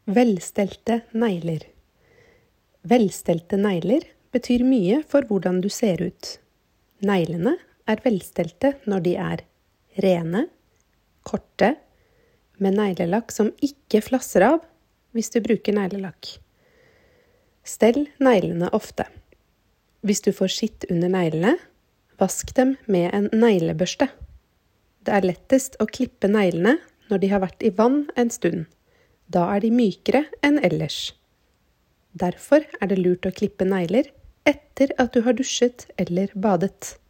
Velstelte negler. Velstelte negler betyr mye for hvordan du ser ut. Neglene er velstelte når de er rene, korte, med neglelakk som ikke flasser av hvis du bruker neglelakk. Stell neglene ofte. Hvis du får skitt under neglene, vask dem med en neglebørste. Det er lettest å klippe neglene når de har vært i vann en stund. Da er de mykere enn ellers. Derfor er det lurt å klippe negler etter at du har dusjet eller badet.